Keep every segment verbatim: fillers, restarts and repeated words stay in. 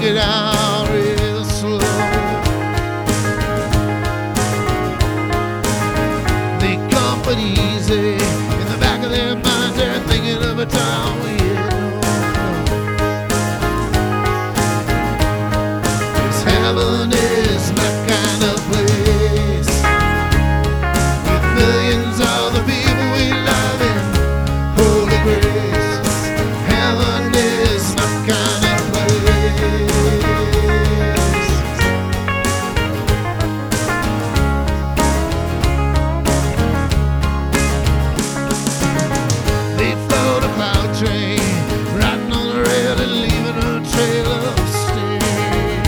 it out real slow. They come but easy. In the back of their minds, they're thinking of a town we don't know. 'Cause heaven is my kind of place, with millions of the people we love in holy grace. Heaven is my kind of place. They float a cloud train, riding on the rail and leaving a trail of stain.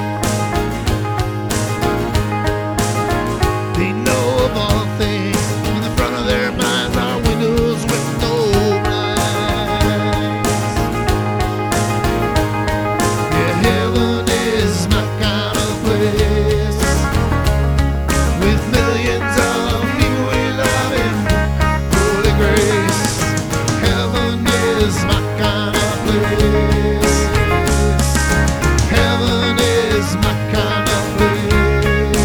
They know of all things, in the front of their minds are windows with no blinds. Yeah, heaven is my kind of place, with millions of people we love in holy grace. Heaven is my kind of place. Heaven is my kind of place.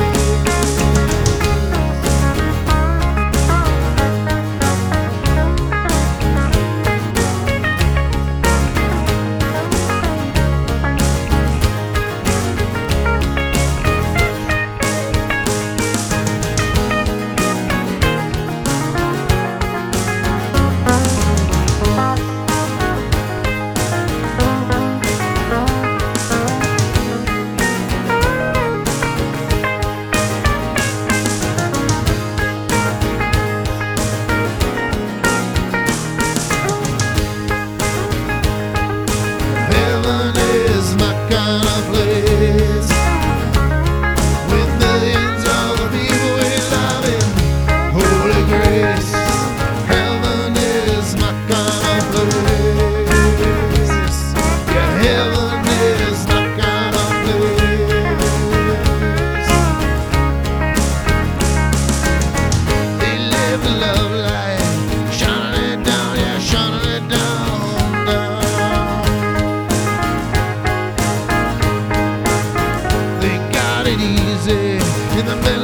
Heaven is my kind of place, with millions of the people we love in holy grace. Heaven is my kind of place. Yeah, heaven is my kind of place. They live the love life, shining it down, yeah, shining it down, down. They got it easy in the middle